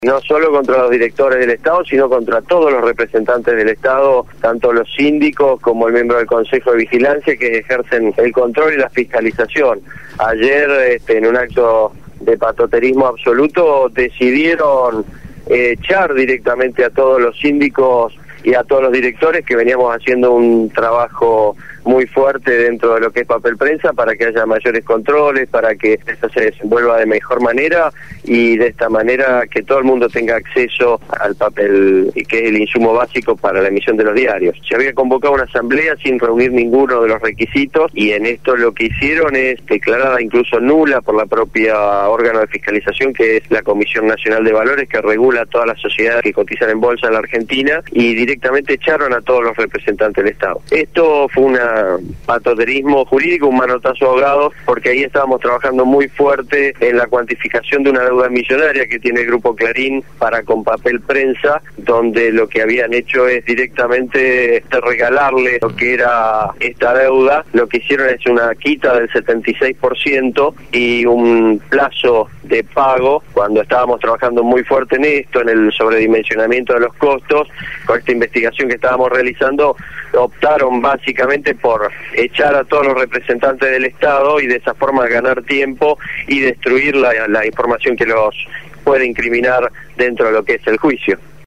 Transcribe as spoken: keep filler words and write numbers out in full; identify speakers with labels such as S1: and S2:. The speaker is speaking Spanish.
S1: No solo contra los directores del Estado, sino contra todos los representantes del Estado, tanto los síndicos como el miembro del Consejo de Vigilancia, que ejercen el control y la fiscalización. Ayer, este, en un acto de patoterismo absoluto, decidieron eh, echar directamente a todos los síndicos y a todos los directores, que veníamos haciendo un trabajo muy fuerte dentro de lo que es papel prensa para que haya mayores controles, para que esto se desenvuelva de mejor manera y de esta manera que todo el mundo tenga acceso al papel, y que es el insumo básico para la emisión de los diarios. Se había convocado una asamblea sin reunir ninguno de los requisitos, y en esto lo que hicieron es declarada incluso nula por la propia órgano de fiscalización, que es la Comisión Nacional de Valores, que regula todas las sociedades que cotizan en bolsa en la Argentina, y directamente echaron a todos los representantes del Estado. Esto fue una patoterismo jurídico, un manotazo ahogado, porque ahí estábamos trabajando muy fuerte en la cuantificación de una deuda millonaria que tiene el Grupo Clarín para con papel prensa, donde lo que habían hecho es directamente regalarle lo que era esta deuda. Lo que hicieron es una quita del setenta y seis por ciento y un plazo de pago, cuando estábamos trabajando muy fuerte en esto, en el sobredimensionamiento de los costos. Con esta investigación que estábamos realizando, optaron básicamente por echar a todos los representantes del Estado y de esa forma ganar tiempo y destruir la, la información que los puede incriminar dentro de lo que es el juicio.